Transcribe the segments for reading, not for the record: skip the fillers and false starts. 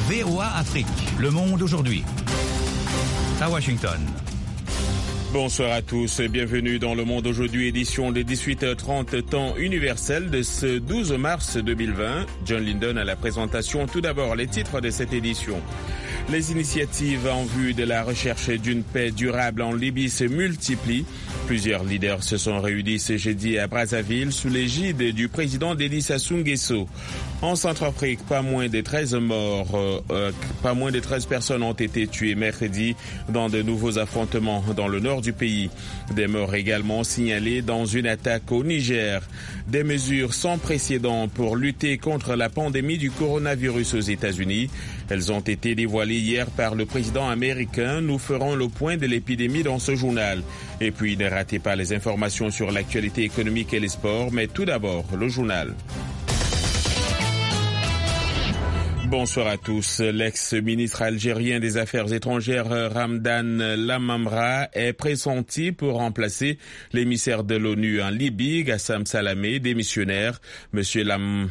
VOA Afrique, le monde aujourd'hui. À Washington. Bonsoir à tous, bienvenue dans Le Monde aujourd'hui, édition de 18h30 temps universel de ce 12 mars 2020. John Linden à la présentation. Tout d'abord, les titres de cette édition. Les initiatives en vue de la recherche d'une paix durable en Libye se multiplient. Plusieurs leaders se sont réunis ce jeudi à Brazzaville sous l'égide du président Denis Sassou Nguesso. En Centrafrique, pas moins de 13 personnes ont été tuées mercredi dans de nouveaux affrontements dans le nord du pays. Des morts également signalées dans une attaque au Niger. Des mesures sans précédent pour lutter contre la pandémie du coronavirus aux États-Unis. Elles ont été dévoilées hier par le président américain. Nous ferons le point de l'épidémie dans ce journal. Et puis, ne ratez pas les informations sur l'actualité économique et les sports, mais tout d'abord, le journal. Bonsoir à tous. L'ex-ministre algérien des Affaires étrangères Ramdan Lamamra est pressenti pour remplacer l'émissaire de l'ONU en Libye, Gassam Salamé, démissionnaire. Monsieur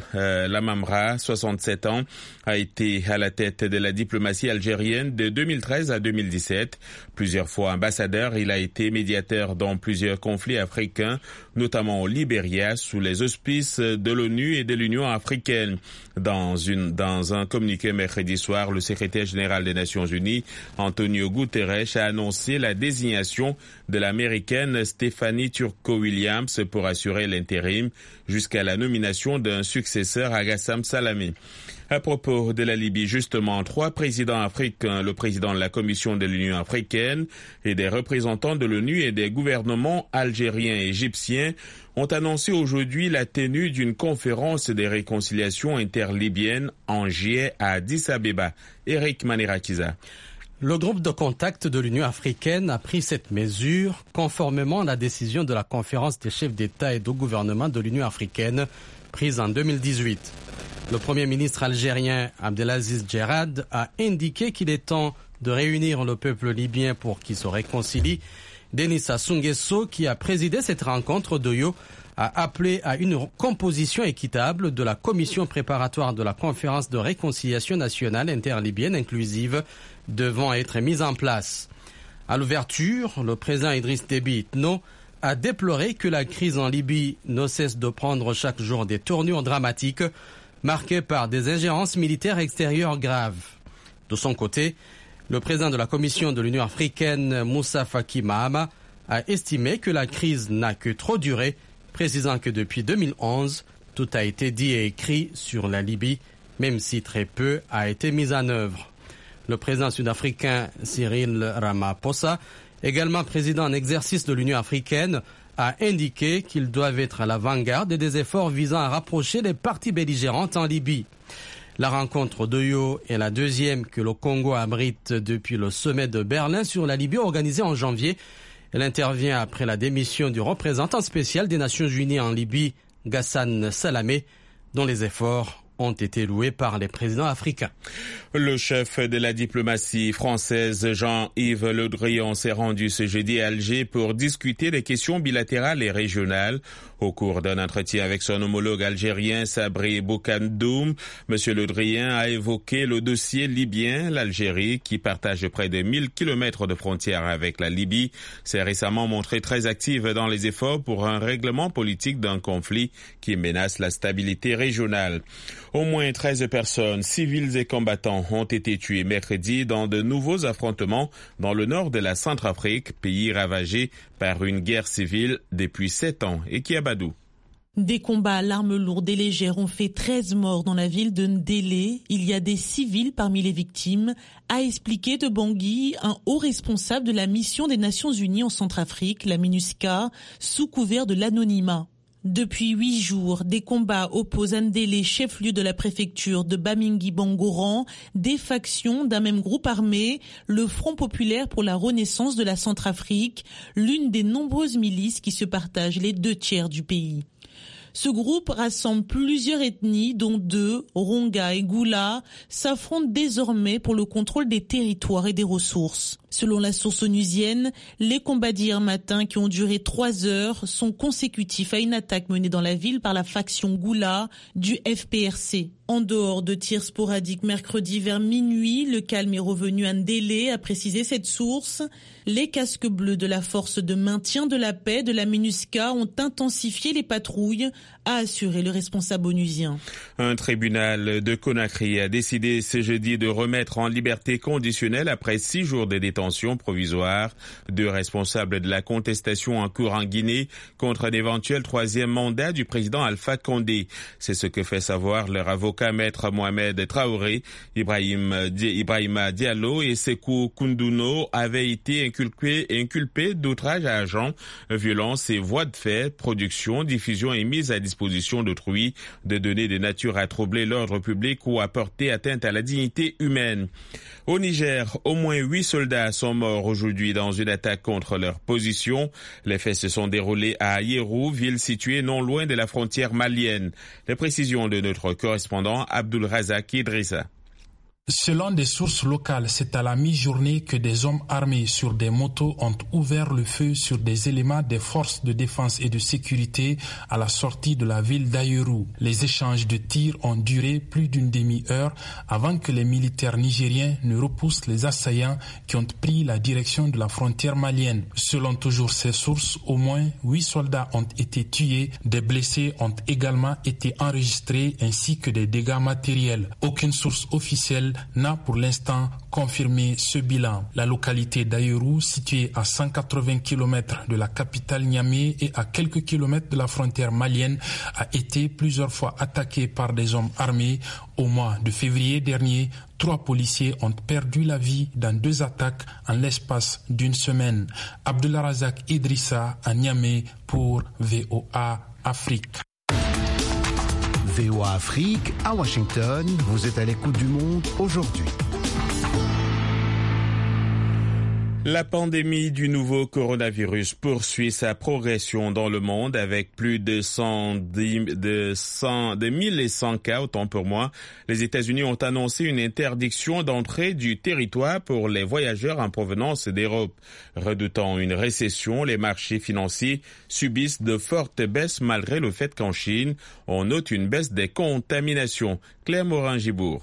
Lamamra, 67 ans, a été à la tête de la diplomatie algérienne de 2013 à 2017. Plusieurs fois ambassadeur, il a été médiateur dans plusieurs conflits africains, notamment au Libéria, sous les auspices de l'ONU et de l'Union africaine. Dans un communiqué mercredi soir, le secrétaire général des Nations Unies, Antonio Guterres, a annoncé la désignation de l'américaine Stephanie Turco-Williams pour assurer l'intérim jusqu'à la nomination d'un successeur à Gassam Salamé. À propos de la Libye, justement, 3 présidents africains, le président de la Commission de l'Union africaine et des représentants de l'ONU et des gouvernements algériens et égyptiens ont annoncé aujourd'hui la tenue d'une conférence de réconciliation interlibyenne en juillet à Addis Abeba. Eric Manirakiza. Le groupe de contact de l'Union africaine a pris cette mesure conformément à la décision de la conférence des chefs d'État et de gouvernement de l'Union africaine prise en 2018. Le Premier ministre algérien Abdelaziz Djerad a indiqué qu'il est temps de réunir le peuple libyen pour qu'il se réconcilie. Denis Sassou Nguesso, qui a présidé cette rencontre d'Oyo, a appelé à une composition équitable de la commission préparatoire de la conférence de réconciliation nationale interlibyenne inclusive devant être mise en place. À l'ouverture, le président Idriss Déby Itno a déploré que la crise en Libye ne cesse de prendre chaque jour des tournures dramatiques marquées par des ingérences militaires extérieures graves. De son côté, le président de la Commission de l'Union africaine, Moussa Faki Mahama, a estimé que la crise n'a que trop duré, précisant que depuis 2011, tout a été dit et écrit sur la Libye, même si très peu a été mis en œuvre. Le président sud-africain Cyril Ramaphosa, également président en exercice de l'Union africaine, a indiqué qu'ils doivent être à l'avant-garde des efforts visant à rapprocher les parties belligérantes en Libye. La rencontre d'Oyo est la deuxième que le Congo abrite depuis le sommet de Berlin sur la Libye organisé en janvier. Elle intervient après la démission du représentant spécial des Nations Unies en Libye, Gassam Salamé, dont les efforts ont été loués par les présidents africains. Le chef de la diplomatie française, Jean-Yves Le Drian, s'est rendu ce jeudi à Alger pour discuter des questions bilatérales et régionales. Au cours d'un entretien avec son homologue algérien, Sabri Boukandoum, M. Le Drian a évoqué le dossier libyen. L'Algérie, qui partage près de 1000 kilomètres de frontières avec la Libye, s'est récemment montrée très active dans les efforts pour un règlement politique d'un conflit qui menace la stabilité régionale. Au moins 13 personnes, civiles et combattants, ont été tués mercredi dans de nouveaux affrontements dans le nord de la Centrafrique, pays ravagé par une guerre civile depuis 7 ans. Et Kiabadou. Des combats à l'arme lourde et légère ont fait 13 morts dans la ville de Ndélé. Il y a des civils parmi les victimes, a expliqué de Bangui, un haut responsable de la mission des Nations Unies en Centrafrique, la MINUSCA, sous couvert de l'anonymat. Depuis 8 jours, des combats opposent Ndélé, chef-lieu de la préfecture de Bamingui-Bangoran, des factions d'un même groupe armé, le Front populaire pour la renaissance de la Centrafrique, l'une des nombreuses milices qui se partagent les 2/3 du pays. Ce groupe rassemble plusieurs ethnies, dont 2, Ronga et Goula, s'affrontent désormais pour le contrôle des territoires et des ressources. Selon la source onusienne, les combats d'hier matin qui ont duré 3 heures sont consécutifs à une attaque menée dans la ville par la faction Goula du FPRC. En dehors de tirs sporadiques mercredi vers minuit, le calme est revenu à Ndélé, a précisé cette source. Les casques bleus de la force de maintien de la paix de la MINUSCA ont intensifié les patrouilles, a assuré le responsable onusien. Un tribunal de Conakry a décidé ce jeudi de remettre en liberté conditionnelle après 6 jours de détention provisoire 2 responsables de la contestation en cours en Guinée contre un éventuel 3e mandat du président Alpha Condé. C'est ce que fait savoir leur avocat maître Mohamed Traoré. Ibrahima Diallo et Sekou Koundouno avaient été inculpés d'outrage à agent, violence et voies de fait, production, diffusion et mise à disposition d'autrui de données de nature à troubler l'ordre public ou à porter atteinte à la dignité humaine. Au Niger, au moins 8 soldats sont morts aujourd'hui dans une attaque contre leur position. Les faits se sont déroulés à Yérou, ville située non loin de la frontière malienne. Les précisions de notre correspondant Abdul Razak Idrissa. Selon des sources locales, c'est à la mi-journée que des hommes armés sur des motos ont ouvert le feu sur des éléments des forces de défense et de sécurité à la sortie de la ville d'Ayoru. Les échanges de tirs ont duré plus d'une demi-heure avant que les militaires nigériens ne repoussent les assaillants qui ont pris la direction de la frontière malienne. Selon toujours ces sources, au moins 8 soldats ont été tués, des blessés ont également été enregistrés ainsi que des dégâts matériels. Aucune source officielle n'a pour l'instant confirmé ce bilan. La localité d'Ayoru, située à 180 km de la capitale Niamey et à quelques kilomètres de la frontière malienne, a été plusieurs fois attaquée par des hommes armés. Au mois de février dernier, 3 policiers ont perdu la vie dans 2 attaques en l'espace d'une semaine. Abdullah Razak Idrissa à Niamey pour VOA Afrique. VOA Afrique, à Washington, vous êtes à l'écoute du monde aujourd'hui. La pandémie du nouveau coronavirus poursuit sa progression dans le monde avec plus de 1100 cas, autant pour moi. Les États-Unis ont annoncé une interdiction d'entrée du territoire pour les voyageurs en provenance d'Europe. Redoutant une récession, les marchés financiers subissent de fortes baisses malgré le fait qu'en Chine, on note une baisse des contaminations. Claire Morin-Gibourg.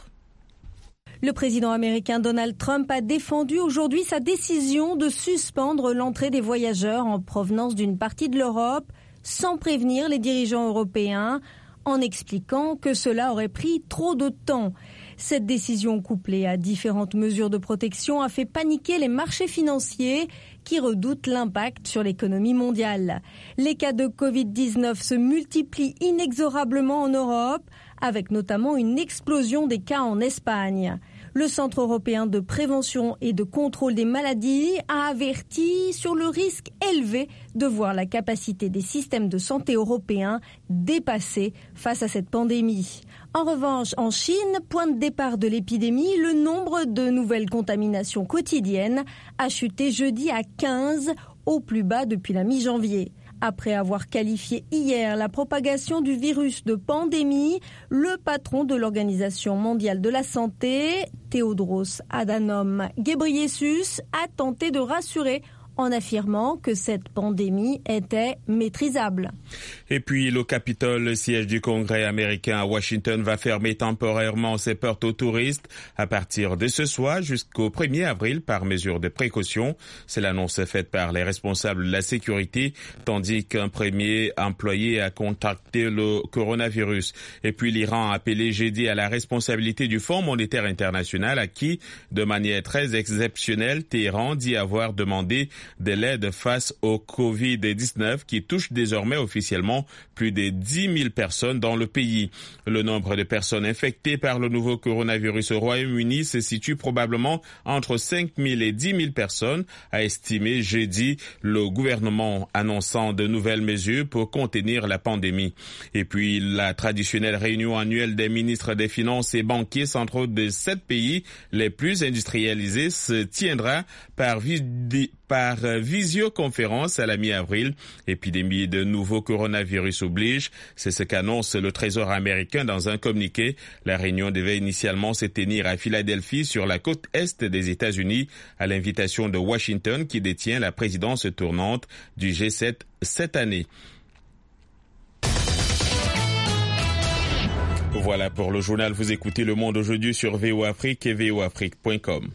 Le président américain Donald Trump a défendu aujourd'hui sa décision de suspendre l'entrée des voyageurs en provenance d'une partie de l'Europe sans prévenir les dirigeants européens, en expliquant que cela aurait pris trop de temps. Cette décision, couplée à différentes mesures de protection, a fait paniquer les marchés financiers qui redoutent l'impact sur l'économie mondiale. Les cas de Covid-19 se multiplient inexorablement en Europe, avec notamment une explosion des cas en Espagne. Le Centre européen de prévention et de contrôle des maladies a averti sur le risque élevé de voir la capacité des systèmes de santé européens dépassée face à cette pandémie. En revanche, en Chine, point de départ de l'épidémie, le nombre de nouvelles contaminations quotidiennes a chuté jeudi à 15, au plus bas depuis la mi-janvier. Après avoir qualifié hier la propagation du virus de pandémie, le patron de l'Organisation mondiale de la santé, Tedros Adhanom Ghebreyesus, a tenté de rassurer en affirmant que cette pandémie était maîtrisable. Et puis, le Capitole, le siège du Congrès américain à Washington, va fermer temporairement ses portes aux touristes à partir de ce soir jusqu'au 1er avril par mesure de précaution. C'est l'annonce faite par les responsables de la sécurité, tandis qu'un premier employé a contracté le coronavirus. Et puis, l'Iran a appelé jeudi à la responsabilité du Fonds monétaire international à qui, de manière très exceptionnelle, Téhéran dit avoir demandé de l'aide face au Covid-19 qui touche désormais officiellement plus de 10 000 personnes dans le pays. Le nombre de personnes infectées par le nouveau coronavirus au Royaume-Uni se situe probablement entre 5 000 et 10 000 personnes, a estimé jeudi le gouvernement annonçant de nouvelles mesures pour contenir la pandémie. Et puis la traditionnelle réunion annuelle des ministres des Finances et banquiers centraux de 7 pays les plus industrialisés se tiendra par par visioconférence à la mi-avril. Épidémie de nouveau coronavirus oblige. C'est ce qu'annonce le Trésor américain dans un communiqué. La réunion devait initialement se tenir à Philadelphie sur la côte est des États-Unis à l'invitation de Washington qui détient la présidence tournante du G7 cette année. Voilà pour le journal. Vous écoutez Le Monde aujourd'hui sur VOA Afrique et voafrique.com.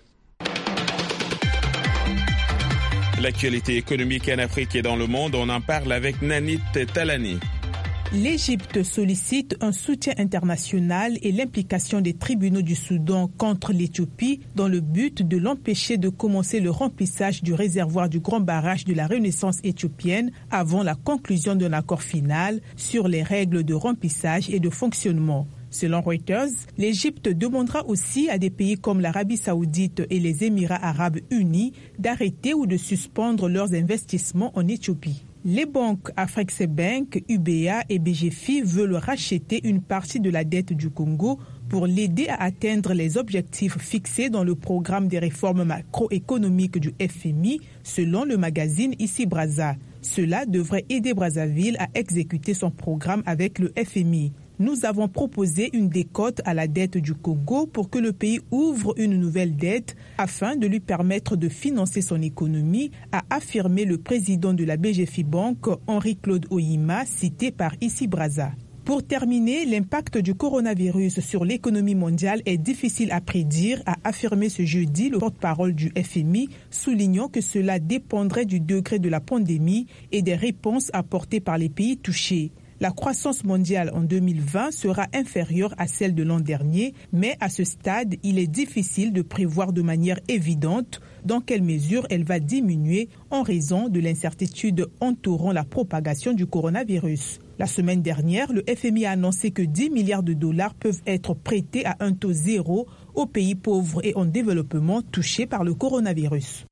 L'actualité économique en Afrique et dans le monde, on en parle avec Nanit Talani. L'Égypte sollicite un soutien international et l'implication des tribunaux du Soudan contre l'Éthiopie dans le but de l'empêcher de commencer le remplissage du réservoir du grand barrage de la Renaissance éthiopienne avant la conclusion d'un accord final sur les règles de remplissage et de fonctionnement. Selon Reuters, l'Égypte demandera aussi à des pays comme l'Arabie saoudite et les Émirats arabes unis d'arrêter ou de suspendre leurs investissements en Éthiopie. Les banques Afreximbank, UBA et BGFI veulent racheter une partie de la dette du Congo pour l'aider à atteindre les objectifs fixés dans le programme des réformes macroéconomiques du FMI, selon le magazine Ici Brazza. Cela devrait aider Brazzaville à exécuter son programme avec le FMI. Nous avons proposé une décote à la dette du Congo pour que le pays ouvre une nouvelle dette afin de lui permettre de financer son économie, a affirmé le président de la BGFI Bank, Henri-Claude Oyima, cité par Ici Brazza. Pour terminer, l'impact du coronavirus sur l'économie mondiale est difficile à prédire, a affirmé ce jeudi le porte-parole du FMI, soulignant que cela dépendrait du degré de la pandémie et des réponses apportées par les pays touchés. La croissance mondiale en 2020 sera inférieure à celle de l'an dernier, mais à ce stade, il est difficile de prévoir de manière évidente dans quelle mesure elle va diminuer en raison de l'incertitude entourant la propagation du coronavirus. La semaine dernière, le FMI a annoncé que 10 milliards de dollars peuvent être prêtés à un taux zéro aux pays pauvres et en développement touchés par le coronavirus.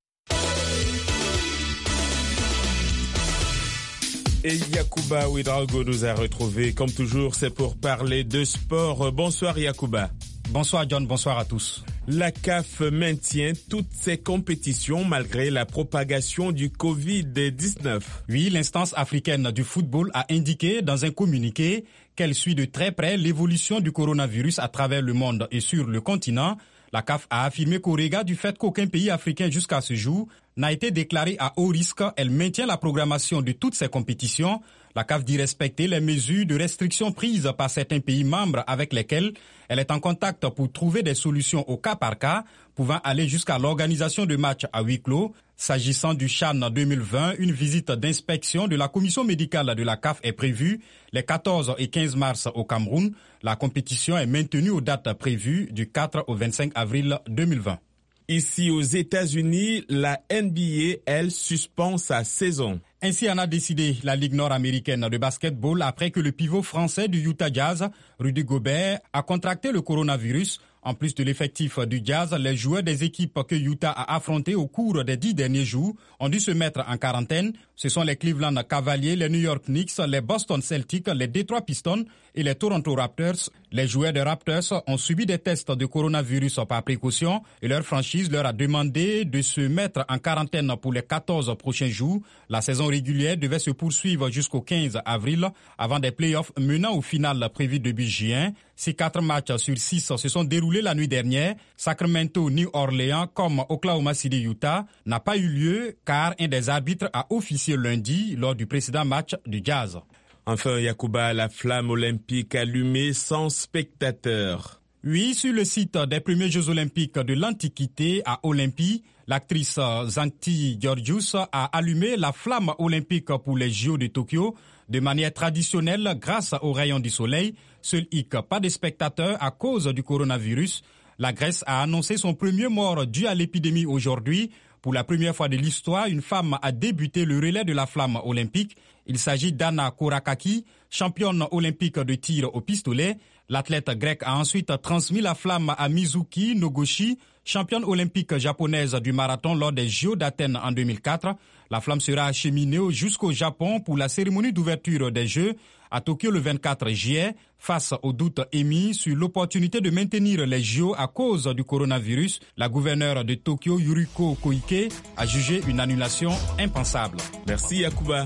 Et Yacouba Ouedraogo nous a retrouvés. Comme toujours, c'est pour parler de sport. Bonsoir Yacouba. Bonsoir John, bonsoir à tous. La CAF maintient toutes ses compétitions malgré la propagation du Covid-19. Oui, l'instance africaine du football a indiqué dans un communiqué qu'elle suit de très près l'évolution du coronavirus à travers le monde et sur le continent. La CAF a affirmé qu'au regard du fait qu'aucun pays africain jusqu'à ce jour n'a été déclaré à haut risque, elle maintient la programmation de toutes ces compétitions. La CAF dit respecter les mesures de restriction prises par certains pays membres avec lesquels elle est en contact pour trouver des solutions au cas par cas, pouvant aller jusqu'à l'organisation de matchs à huis clos. S'agissant du CHAN 2020, une visite d'inspection de la commission médicale de la CAF est prévue les 14 et 15 mars au Cameroun. La compétition est maintenue aux dates prévues du 4 au 25 avril 2020. Ici aux États-Unis, la NBA, elle, suspend sa saison. Ainsi en a décidé la Ligue nord-américaine de basketball après que le pivot français du Utah Jazz, Rudy Gobert, a contracté le coronavirus. En plus de l'effectif du Jazz, les joueurs des équipes que Utah a affrontées au cours des 10 derniers jours ont dû se mettre en quarantaine. Ce sont les Cleveland Cavaliers, les New York Knicks, les Boston Celtics, les Detroit Pistons et les Toronto Raptors. Les joueurs des Raptors ont subi des tests de coronavirus par précaution et leur franchise leur a demandé de se mettre en quarantaine pour les 14 prochains jours. La saison régulière devait se poursuivre jusqu'au 15 avril avant des playoffs menant au final prévu début juin. Ces 4 matchs sur 6 se sont déroulés la nuit dernière. Sacramento, New Orleans comme Oklahoma City, Utah n'a pas eu lieu car un des arbitres a officié lundi lors du précédent match du Jazz. Enfin, Yacouba, la flamme olympique allumée sans spectateurs. Oui, sur le site des premiers Jeux olympiques de l'Antiquité à Olympie, l'actrice Zanti Georgiou a allumé la flamme olympique pour les JO de Tokyo de manière traditionnelle grâce aux rayons du soleil. Seul hic, pas de spectateurs à cause du coronavirus. La Grèce a annoncé son premier mort dû à l'épidémie aujourd'hui. Pour la première fois de l'histoire, une femme a débuté le relais de la flamme olympique. Il s'agit d'Anna Kourakaki, championne olympique de tir au pistolet. L'athlète grecque a ensuite transmis la flamme à Mizuki Nogoshi, championne olympique japonaise du marathon lors des JO d'Athènes en 2004. La flamme sera acheminée jusqu'au Japon pour la cérémonie d'ouverture des Jeux à Tokyo le 24 juillet. Face aux doutes émis sur l'opportunité de maintenir les JO à cause du coronavirus, la gouverneure de Tokyo, Yuriko Koike, a jugé une annulation impensable. Merci Yacouba.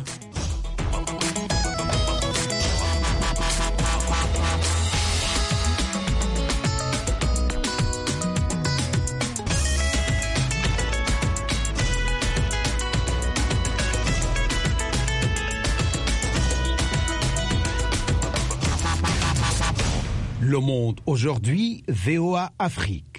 Le Monde aujourd'hui, VOA Afrique.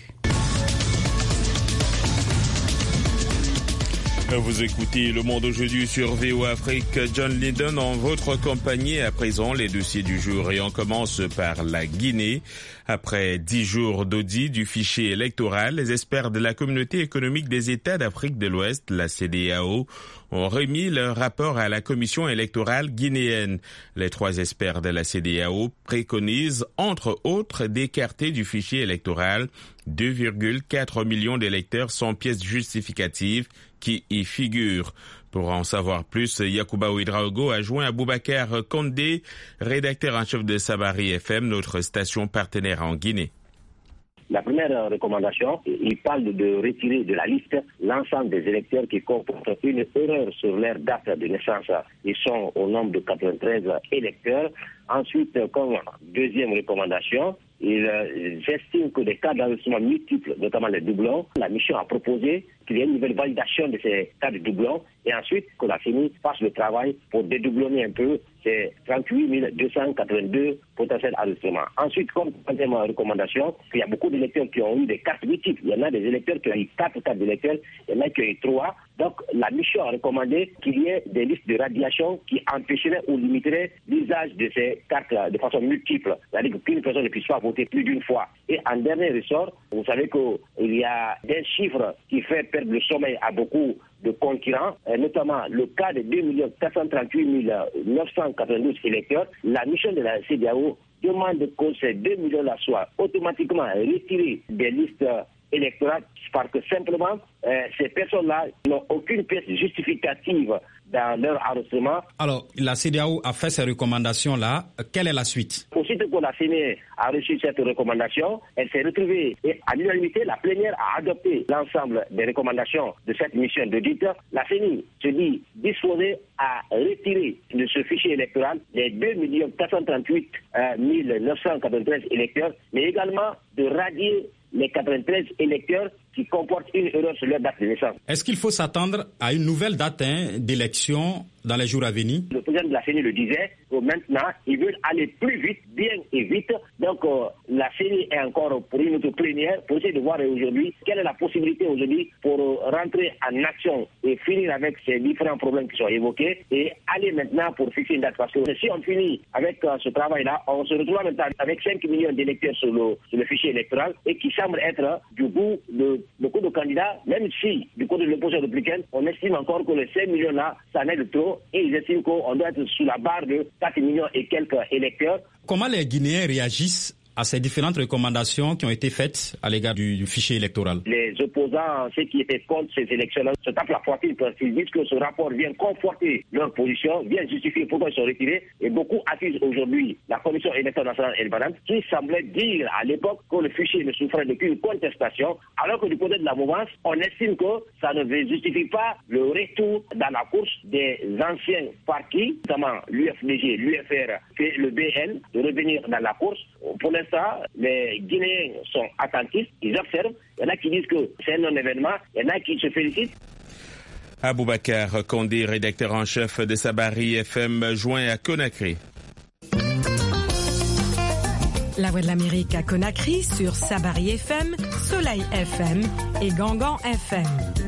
Vous écoutez Le Monde aujourd'hui sur VOA Afrique. John Lydon en votre compagnie. À présent, les dossiers du jour. Et on commence par la Guinée. Après 10 jours d'audit du fichier électoral, les experts de la Communauté économique des États d'Afrique de l'Ouest, la CEDEAO, ont remis leur rapport à la commission électorale guinéenne. Les 3 experts de la CEDEAO préconisent, entre autres, d'écarter du fichier électoral 2,4 millions d'électeurs sans pièce justificative qui y figurent. Pour en savoir plus, Yacouba Ouedraogo a joint Aboubacar Condé, rédacteur en chef de Sabari FM, notre station partenaire en Guinée. La première recommandation, il parle de retirer de la liste l'ensemble des électeurs qui comportent une erreur sur leur date de naissance. Ils sont au nombre de 93 électeurs. Ensuite, comme deuxième recommandation, ils estiment que des cas d'enregistrement multiples, notamment les doublons, la mission a proposé qu'il y ait une nouvelle validation de ces cas de doublons et ensuite que la CENI fasse le travail pour dédoublonner un peu ces 38 282 potentiels enregistrements. Ensuite, comme troisième recommandation, il y a beaucoup d'électeurs qui ont eu des cartes multiples. Il y en a des électeurs qui ont eu 4 cartes d'électeurs, il y en a qui ont eu 3. Donc, la mission a recommandé qu'il y ait des listes de radiation qui empêcheraient ou limiteraient l'usage de ces cartes de façon multiple. C'est-à-dire qu'une personne ne puisse pas voter plus d'une fois. Et en dernier ressort, vous savez qu'il y a des chiffres qui font perdre le sommeil à beaucoup de concurrents, notamment le cas de 2 438 992 électeurs. La mission de la CEDEAO demande que ces 2 millions-là soient automatiquement retirés des listes électorales parce que simplement ces personnes-là n'ont aucune pièce justificative dans leur enregistrement. Alors, la CEDEAO a fait ces recommandations-là. Quelle est la suite? Aussitôt que la CENI a reçu cette recommandation, elle s'est retrouvée et à l'unanimité, la plénière a adopté l'ensemble des recommandations de cette mission d'audit. La CENI se dit disposée à retirer de ce fichier électoral les 2 438 993 électeurs, mais également de radier les 93 électeurs qui comportent une erreur sur leur date de naissance. Est-ce qu'il faut s'attendre à une nouvelle date d'élection dans les jours à venir? Le président de la CENI le disait, que maintenant, ils veulent aller plus vite, bien et vite. Donc, la CENI est encore pour une autre plénière pour essayer de voir aujourd'hui quelle est la possibilité aujourd'hui pour rentrer en action et finir avec ces différents problèmes qui sont évoqués et aller maintenant pour fixer une date. Parce que si on finit avec ce travail-là, on se retrouve maintenant avec 5 millions d'électeurs sur le fichier électoral et qui semble être du goût de beaucoup de candidats, même si du côté de l'opposition républicaine, on estime encore que les 5 millions-là, ça n'est de trop et ils estiment qu'on doit être sous la barre de 4 millions et quelques électeurs. Comment les Guinéens réagissent à ces différentes recommandations qui ont été faites à l'égard du fichier électoral? Les opposants, ceux qui étaient contre ces élections-là, se tapent la poitrine parce qu'ils disent que ce rapport vient conforter leur position, vient justifier pourquoi ils sont retirés. Et beaucoup accusent aujourd'hui la Commission électorale nationale indépendante qui semblait dire à l'époque que le fichier ne souffrait d'aucune contestation, alors que du côté de la mouvance, on estime que ça ne justifie pas le retour dans la course des anciens partis, notamment l'UFDG, l'UFR et le BN, de revenir dans la course. Pour l'instant, les Guinéens sont attentifs, ils observent. Il y en a qui disent que c'est un non-événement, il y en a qui se félicitent. Aboubacar Condé, rédacteur en chef de Sabari FM, joint à Conakry. La Voix de l'Amérique à Conakry sur Sabari FM, Soleil FM et Gangan FM.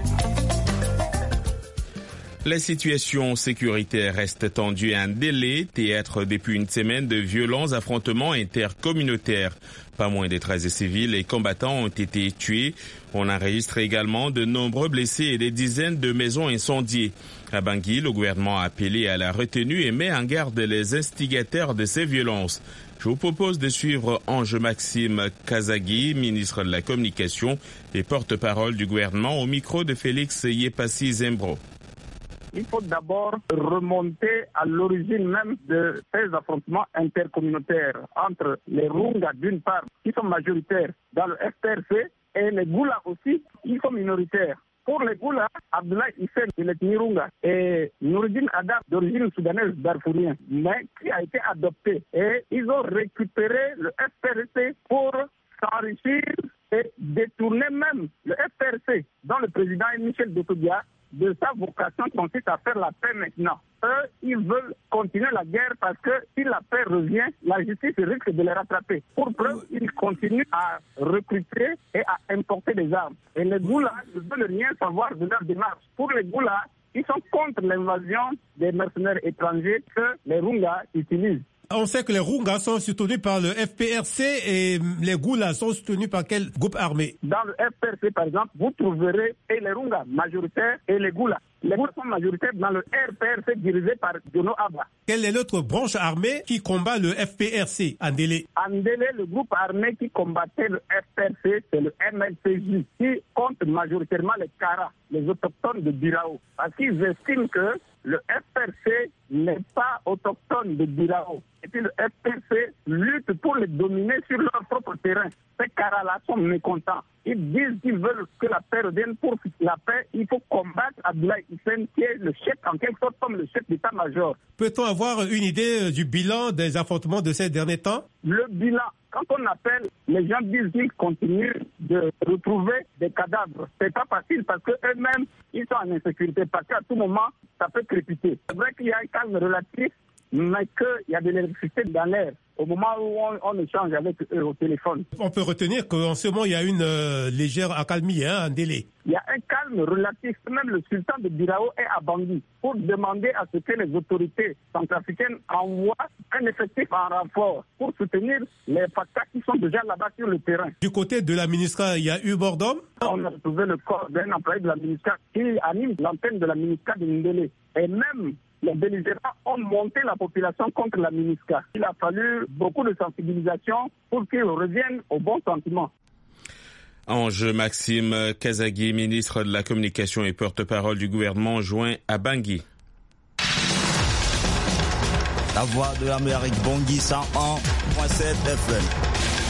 La situation sécuritaire reste tendue à un délai, théâtre depuis une semaine de violents affrontements intercommunautaires. Pas moins de 13 civils et combattants ont été tués. On enregistre également de nombreux blessés et des dizaines de maisons incendiées. À Bangui, le gouvernement a appelé à la retenue et met en garde les instigateurs de ces violences. Je vous propose de suivre Ange-Maxime Kazagui, ministre de la Communication et porte-parole du gouvernement, au micro de Félix Yepassi Zembro. il faut d'abord remonter à l'origine même de ces affrontements intercommunautaires entre les Runga d'une part, qui sont majoritaires dans le FPRC, et les Goula aussi, qui sont minoritaires. Pour les Goula, Abdoulaye Hissène, il est Nirunga, et Noureddine Adab, d'origine soudanaise darfourien, mais qui a été adopté. Et ils ont récupéré le FPRC pour s'enrichir et détourner même le FPRC, dont le président est Michel Doumbouya, de sa vocation consiste à faire la paix maintenant. Eux, ils veulent continuer la guerre parce que si la paix revient, la justice risque de les rattraper. Pour preuve, ils continuent à recruter et à importer des armes. Et les Goula ne veulent rien savoir de leur démarche. Pour les Goula, ils sont contre l'invasion des mercenaires étrangers que les Runga utilisent. On sait que les Runga sont soutenus par le FPRC et les Goula sont soutenus par quel groupe armé? Dans le FPRC, par exemple, vous trouverez et les Runga majoritaires et les Goula. Les Goula sont majoritaires dans le RPRC dirigé par Jono Abba. Quelle est l'autre branche armée qui combat le FPRC, Andélé? Andélé, le groupe armé qui combattait le FPRC, c'est le MLCJ, qui compte majoritairement les Kara, les autochtones de Birao. Parce qu'ils estiment que le FPRC n'est pas autochtone de Birao. Et puis le FPRC lutte pour les dominer sur leur propre terrain. Ces Kara-là sont mécontents. Ils disent qu'ils veulent que la paix revienne. Pour la paix, il faut combattre Abdoulaye Hissène, qui est le chef, en quelque sorte, comme le chef d'état-major. Peut-on avoir une idée du bilan des affrontements de ces derniers temps? Le bilan, quand on appelle, les gens disent qu'ils continuent de retrouver des cadavres. C'est pas facile parce qu'eux-mêmes, ils sont en insécurité. Parce qu'à tout moment, ça peut crépiter. C'est vrai qu'il y a un calme relatif, mais qu'il y a de l'électricité dans l'air au moment où on échange avec eux au téléphone. On peut retenir qu'en ce moment, il y a une légère accalmie, un délai. Il y a un calme relatif. Même le sultan de Birao est à Bangui pour demander à ce que les autorités centrafricaines envoient un effectif en renfort pour soutenir les FACTA qui sont déjà là-bas sur le terrain. Du côté de la MINUSCA, il y a eu mort d'homme? On a retrouvé le corps d'un employé de la MINUSCA qui anime l'antenne de la MINUSCA de Ndélé. Et même les belligérants ont monté la population contre la MINUSCA. Il a fallu beaucoup de sensibilisation pour qu'ils reviennent au bon sentiment. Ange Maxime Kazagui, ministre de la Communication et porte-parole du gouvernement, joint à Bangui. La voix de l'Amérique, Bangui 101.7 FM.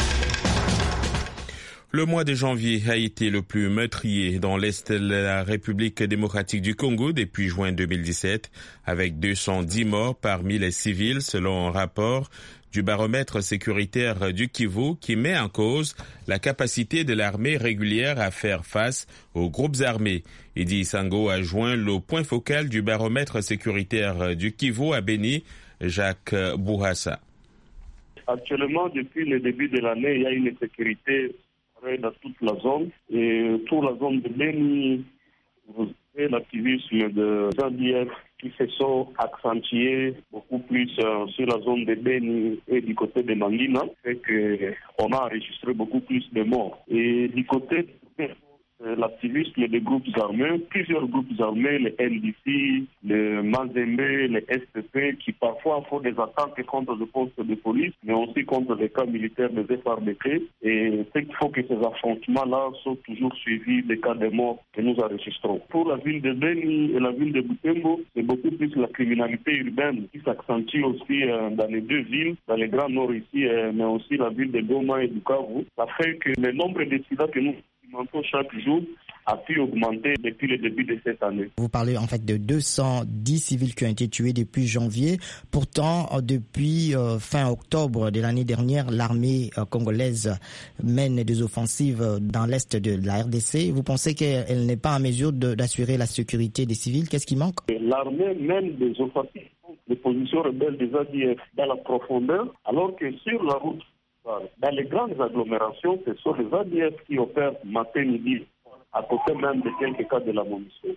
Le mois de janvier a été le plus meurtrier dans l'Est de la République démocratique du Congo depuis juin 2017, avec 210 morts parmi les civils selon un rapport du baromètre sécuritaire du Kivu qui met en cause la capacité de l'armée régulière à faire face aux groupes armés. Idi Sango a joint le point focal du baromètre sécuritaire du Kivu à Beni, Jacques Bouhassa. Actuellement, depuis le début de l'année, il y a une insécurité dans toute la zone. Et toute la zone de Beni, vous avez l'activisme de ZADF qui se sont accentués beaucoup plus sur la zone de Beni et du côté de Mangina, fait qu'on a enregistré beaucoup plus de morts. Et du côté de l'activisme des groupes armés, plusieurs groupes armés, les NDC, les Mazembe, les SPP, qui parfois font des attaques contre le poste de police, mais aussi contre les cas militaires des FRDC. Et c'est qu'il faut que ces affrontements-là soient toujours suivis des cas de mort que nous enregistrons. Pour la ville de Beni et la ville de Butembo, c'est beaucoup plus la criminalité urbaine qui s'accentue aussi dans les deux villes, dans les grands nord ici, mais aussi la ville de Goma et Bukavu. Ça fait que le nombre de sida que nous chaque jour a pu augmenter depuis le début de cette année. Vous parlez en fait de 210 civils qui ont été tués depuis janvier. Pourtant, depuis fin octobre de l'année dernière, l'armée congolaise mène des offensives dans l'est de la RDC. Vous pensez qu'elle n'est pas en mesure d'assurer la sécurité des civils? Qu'est-ce qui manque? L'armée mène des offensives contre les positions rebelles des ADF dans la profondeur, alors que sur la route, dans les grandes agglomérations, ce sont les ADF qui opèrent matin, midi, à côté même de quelques cas de la munition.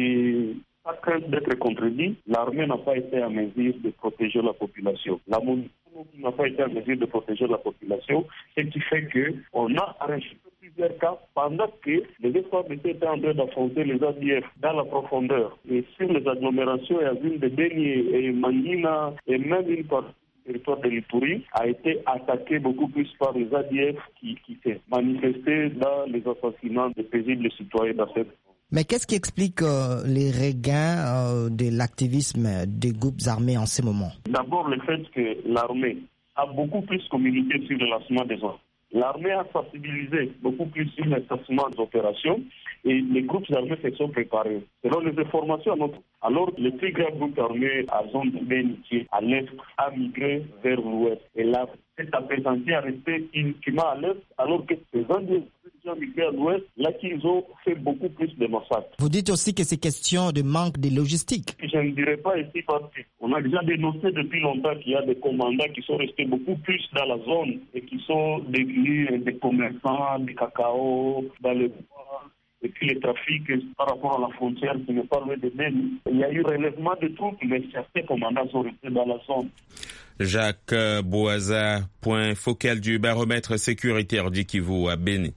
Et pas crainte d'être contredit, l'armée n'a pas été en mesure de protéger la population. La munition n'a pas été en mesure de protéger la population, ce qui fait qu'on a enregistré plusieurs cas pendant que les FARDC étaient en train d'affronter les ADF dans la profondeur. Et sur les agglomérations, il y a une de Beni et Mangina et même une partie le territoire de l'Ituri a été attaqué beaucoup plus par les ADF qui s'est manifesté dans les assassinats de paisibles citoyens dans cette zone. Mais qu'est-ce qui explique les regains de l'activisme des groupes armés en ce moment? D'abord, le fait que l'armée a beaucoup plus communiqué sur le lancement des ordres. L'armée a sensibilisé beaucoup plus sur le lancement des opérations et les groupes armés se sont préparés. Selon les informations, alors le plus grand groupe armé à zone de Béni, qui est à l'est, a migré vers l'ouest. Et là, cet apaisanté a resté uniquement à l'est, alors que les Indiens ont migré à l'ouest, là qu'ils ont fait beaucoup plus de massacres. Vous dites aussi que c'est question de manque de logistique. Je ne dirais pas ici parce qu'on a déjà dénoncé depuis longtemps qu'il y a des commandants qui sont restés beaucoup plus dans la zone et qui sont devenus des commerçants, des cacao, dans le bois. Et puis les trafics par rapport à la frontière qui n'est pas loin de Béni. Il y a eu relèvement de troupes, mais certains commandants sont restés dans la zone. Jacques Boisa, point focal du baromètre sécuritaire du Kivu à Béni.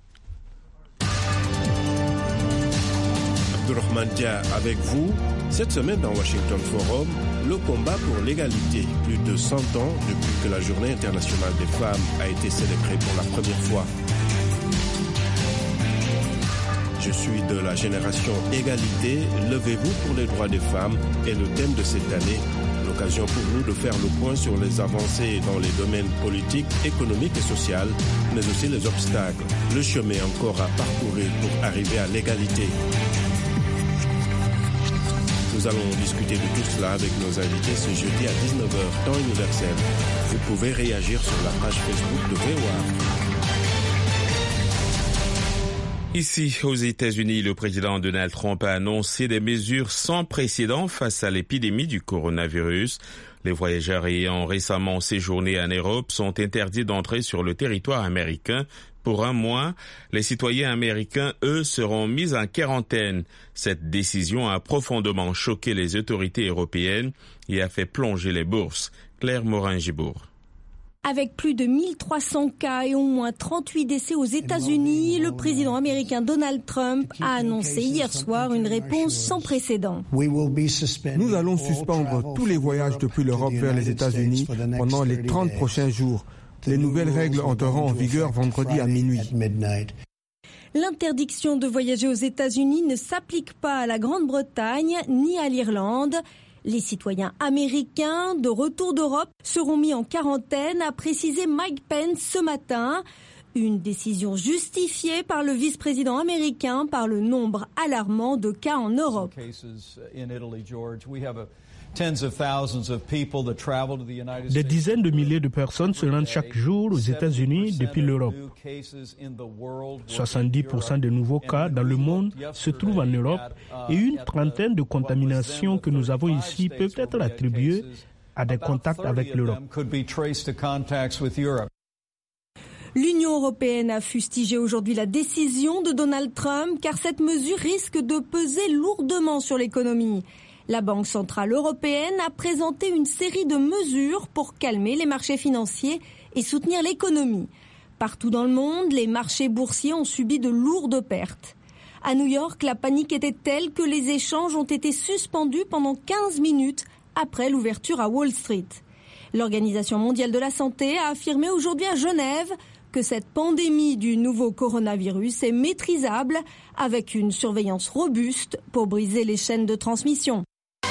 Abdourahmane Dia avec vous. Cette semaine dans Washington Forum, le combat pour l'égalité. Plus de 100 ans depuis que la Journée internationale des femmes a été célébrée pour la première fois. Je suis de la génération égalité, levez-vous pour les droits des femmes est le thème de cette année. L'occasion pour nous de faire le point sur les avancées dans les domaines politiques, économiques et sociaux, mais aussi les obstacles, le chemin encore à parcourir pour arriver à l'égalité. Nous allons discuter de tout cela avec nos invités ce jeudi à 19h, temps universel. Vous pouvez réagir sur la page Facebook de VOA. Ici, aux États-Unis, le président Donald Trump a annoncé des mesures sans précédent face à l'épidémie du coronavirus. Les voyageurs ayant récemment séjourné en Europe sont interdits d'entrer sur le territoire américain pour un mois. Les citoyens américains, eux, seront mis en quarantaine. Cette décision a profondément choqué les autorités européennes et a fait plonger les bourses. Claire Morin-Gibourg. Avec plus de 1300 cas et au moins 38 décès aux États-Unis, le président américain Donald Trump a annoncé hier soir une réponse sans précédent. Nous allons suspendre tous les voyages depuis l'Europe vers les États-Unis pendant les 30 prochains jours. Les nouvelles règles entreront en vigueur vendredi à minuit. L'interdiction de voyager aux États-Unis ne s'applique pas à la Grande-Bretagne ni à l'Irlande. Les citoyens américains de retour d'Europe seront mis en quarantaine, a précisé Mike Pence ce matin. Une décision justifiée par le vice-président américain par le nombre alarmant de cas en Europe. Des dizaines de milliers de personnes se rendent chaque jour aux États-Unis depuis l'Europe. 70% des nouveaux cas dans le monde se trouvent en Europe et une trentaine de contaminations que nous avons ici peuvent être attribuées à des contacts avec l'Europe. L'Union européenne a fustigé aujourd'hui la décision de Donald Trump car cette mesure risque de peser lourdement sur l'économie. La Banque centrale européenne a présenté une série de mesures pour calmer les marchés financiers et soutenir l'économie. Partout dans le monde, les marchés boursiers ont subi de lourdes pertes. À New York, la panique était telle que les échanges ont été suspendus pendant 15 minutes après l'ouverture à Wall Street. L'Organisation mondiale de la santé a affirmé aujourd'hui à Genève que cette pandémie du nouveau coronavirus est maîtrisable avec une surveillance robuste pour briser les chaînes de transmission.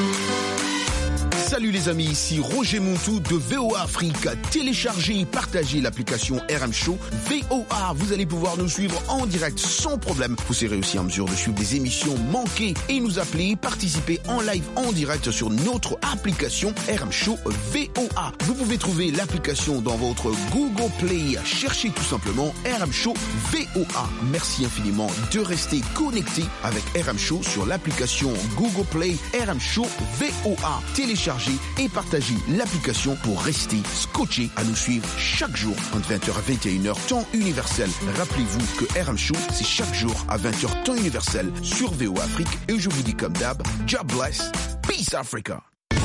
Salut les amis, ici Roger Montou de VOA Afrique. Téléchargez et partagez l'application RM Show VOA. Vous allez pouvoir nous suivre en direct sans problème. Vous serez aussi en mesure de suivre des émissions manquées et nous appeler, participer en live en direct sur notre application RM Show VOA. Vous pouvez trouver l'application dans votre Google Play. Cherchez tout simplement RM Show VOA. Merci infiniment de rester connecté avec RM Show sur l'application Google Play RM Show VOA. Téléchargez et partagez l'application pour rester scotché à nous suivre chaque jour entre 20h à 21h temps universel. Rappelez-vous que RM Show, c'est chaque jour à 20h temps universel sur VOA Afrique et je vous dis comme d'hab, God bless, peace Africa.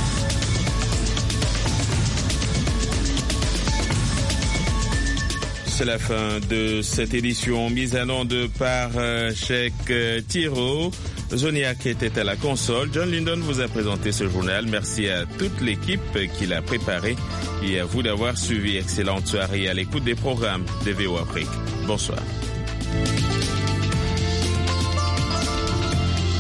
C'est la fin de cette édition mise en onde par Cheikh Thiro. Zoniac était à la console. John Lyndon vous a présenté ce journal. Merci à toute l'équipe qui l'a préparé et à vous d'avoir suivi. Excellente soirée à l'écoute des programmes de VOA Afrique. Bonsoir.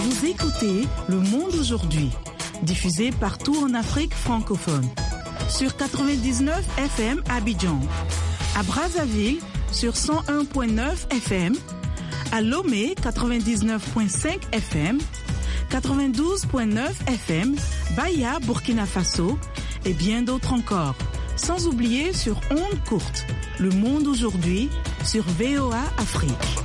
Vous écoutez Le Monde aujourd'hui, diffusé partout en Afrique francophone. Sur 99 FM à Abidjan, à Brazzaville sur 101.9 FM, à Lomé 99.5 FM, 92.9 FM, Baya, Burkina Faso et bien d'autres encore. Sans oublier sur ondes courtes, Le Monde aujourd'hui sur VOA Afrique.